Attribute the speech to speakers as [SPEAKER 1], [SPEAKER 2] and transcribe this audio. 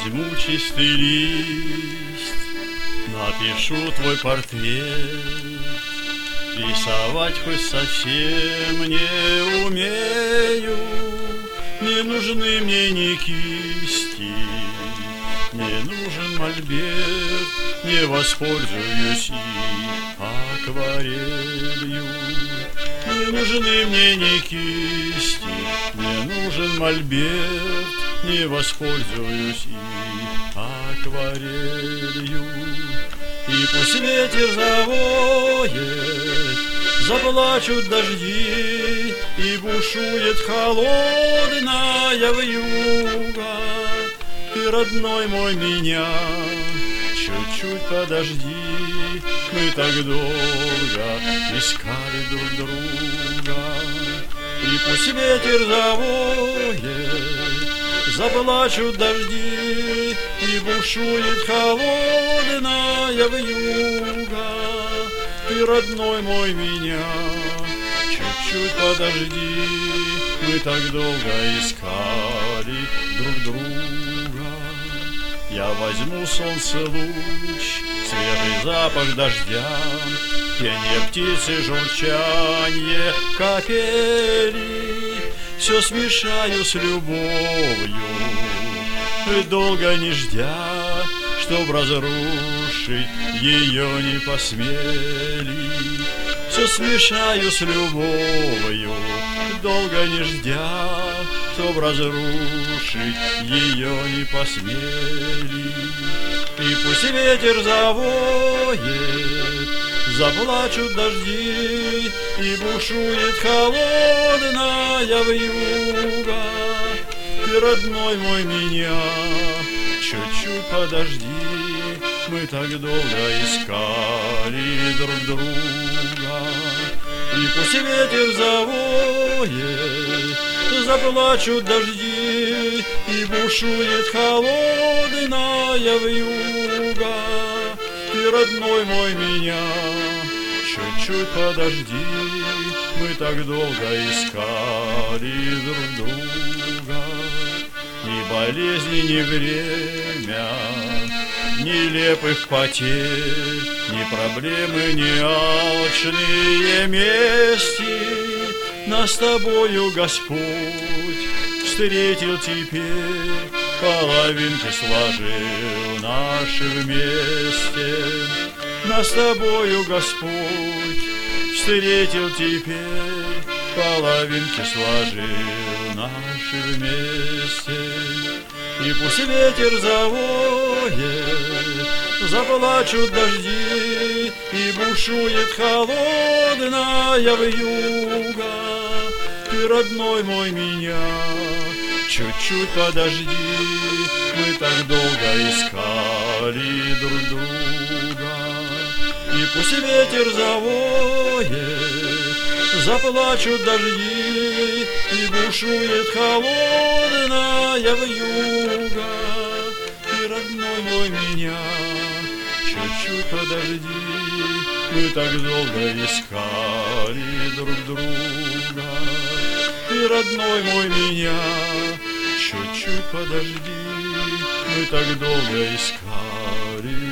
[SPEAKER 1] возьму чистый лист, напишу твой портрет. Рисовать хоть совсем не умею, не нужны мне ни кисти, не нужен мольберт, не воспользуюсь и акварелью. Не нужны мне ни кисти, не нужен мольберт, не воспользуюсь и акварелью. И пусть ветер завоет, заплачут дожди, и бушует холодная вьюга. Ты, родной мой, меня чуть-чуть подожди, мы так долго искали друг друга. И пусть ветер завоет, заплачут дожди, и бушует холодная вьюга. Ты, родной мой, меня чуть-чуть подожди, мы так долго искали друг друга. Я возьму солнце луч, свежий запах дождя, пение птицы, журчанье капели, все смешаю с любовью, долго не ждя, чтоб разрушить ее не посмели. Все смешаю с любовью, долго не ждя, чтоб разрушить ее не посмели. И пусть ветер завоет, заплачут дожди, и бушует холодная вьюга. Ты, родной мой, меня чуть-чуть подожди, мы так долго искали друг друга. И пусть ветер завоет, заплачут дожди, и бушует холодная вьюга. Ты, родной мой, меня чуть-чуть подожди, мы так долго искали друг друга. Ни болезни, ни время, ни нелепых потерь, ни проблемы, ни алчные мести. Нас с тобою Господь встретил теперь, половинки сложил наши вместе. Нас с тобою Господь встретил теперь, половинки сложил наши вместе. И пусть ветер завоет, заплачут дожди, и бушует холодная вьюга. Ты, родной мой, меня чуть-чуть подожди, мы так долго искали друг друга. И пусть ветер завоет, заплачут дожди, и бушует холодная вьюга. Ты, родной мой, меня чуть-чуть подожди, мы так долго искали друг друга. Ты, родной мой, меня чуть-чуть подожди, мы так долго искали